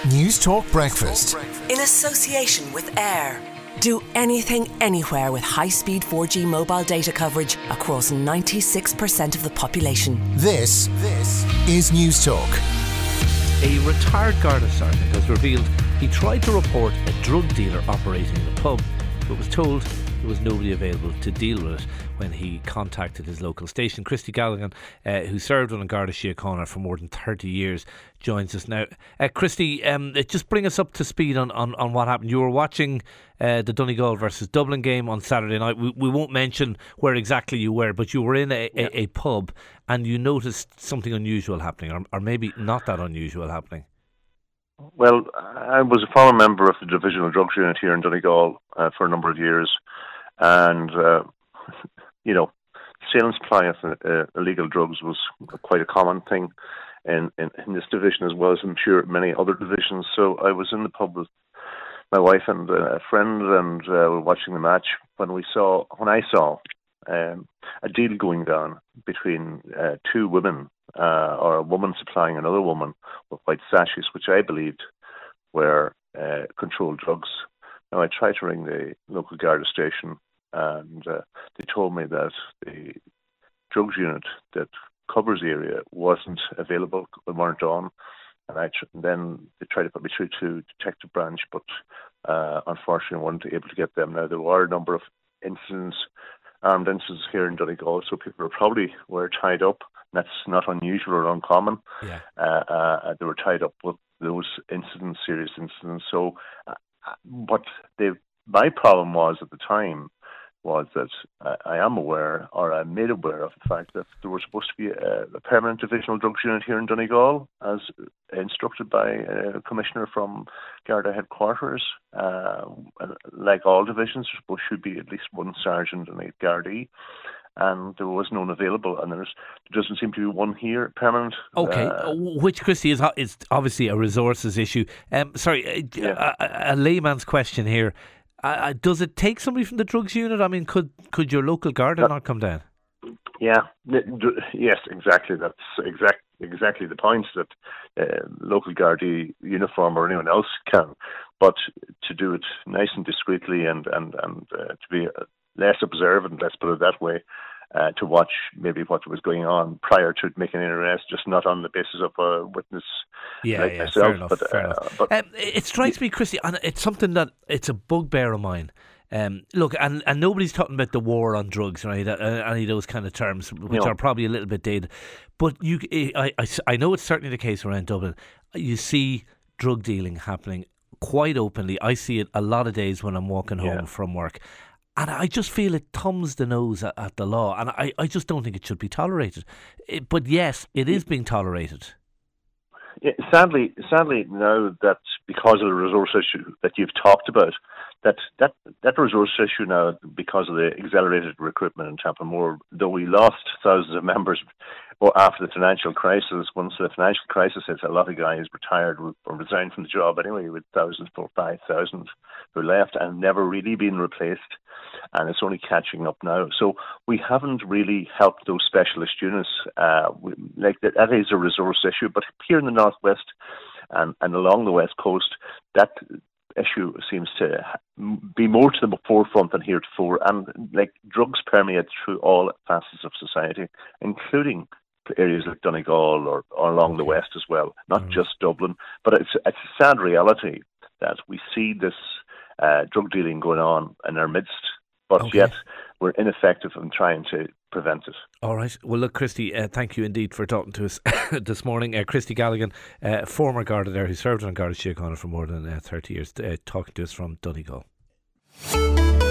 News Talk Breakfast. In association with Air. Do anything, anywhere with high-speed 4G mobile data coverage across 96% of the population. This is News Talk. A retired Garda sergeant has revealed he tried to report a drug dealer operating in a pub, but was told there was nobody available to deal with it when he contacted his local station. Christy Galligan, who served on Garda Síochána for more than 30 years, joins us now. Christy, just bring us up to speed on what happened. You were watching the Donegal versus Dublin game on Saturday night. We won't mention where exactly you were, but you were in a pub and you noticed something unusual happening, or maybe not that unusual happening. Well, I was a former member of the Divisional Drugs Unit here in Donegal for a number of years, and sale and supply of illegal drugs was quite a common thing in this division, as well as I'm sure many other divisions. So I was in the pub with my wife and a friend, and we were watching the match when I saw a deal going down between two women, or a woman supplying another woman with white sachets, which I believed were controlled drugs. Now, I tried to ring the local Garda station, and they told me that the drugs unit that covers the area wasn't available, they weren't on. And then they tried to put me through to Detective Branch, but unfortunately I wasn't able to get them. Now, there were a number of armed incidents here in Donegal, so people were tied up. That's not unusual or uncommon. Yeah. They were tied up with those incidents, serious incidents. So, my problem was at the time was that I am aware, or I'm made aware of the fact that there was supposed to be a permanent divisional drugs unit here in Donegal, as instructed by a commissioner from Garda headquarters. Like all divisions, there should be at least one sergeant and 8 Gardaí. And there was none available, and there doesn't seem to be one here permanent. Okay, which, Christy, is obviously a resources issue. A layman's question here. Does it take somebody from the drugs unit? I mean, could your local Garda not come down? Yeah, yes, exactly. That's exactly the point, that local Gardaí uniform or anyone else can, but to do it nice and discreetly and to be less observant, let's put it that way, to watch maybe what was going on prior to making an arrest, just not on the basis of a witness like myself. Fair enough. It strikes me, Christy, and it's something that it's a bugbear of mine. Look, and nobody's talking about the war on drugs, right? Any of those kind of terms, which are probably a little bit dated. But I know it's certainly the case around Dublin. You see drug dealing happening quite openly. I see it a lot of days when I'm walking home from work. And I just feel it thumbs the nose at the law. And I just don't think it should be tolerated. But yes, it is being tolerated. Yeah, sadly, now that because of the resource issue that you've talked about, that resource issue now, because of the accelerated recruitment in Tampamore, though we lost thousands of members after the financial crisis, once the financial crisis hit, a lot of guys retired or resigned from the job anyway, with 5,000 who left and never really been replaced. And it's only catching up now. So we haven't really helped those specialist units. That is a resource issue. But here in the northwest and along the west coast, that issue seems to be more to the forefront than heretofore. And drugs permeate through all facets of society, including areas like Donegal or along the west as well, not just Dublin. But it's a sad reality that we see this drug dealing going on in our midst, but yet we're ineffective in trying to prevent it. All right. Well, look, Christy, thank you indeed for talking to us this morning. Christy Galligan, former Garda there, who served on Garda Síochána for more than 30 years, talking to us from Donegal.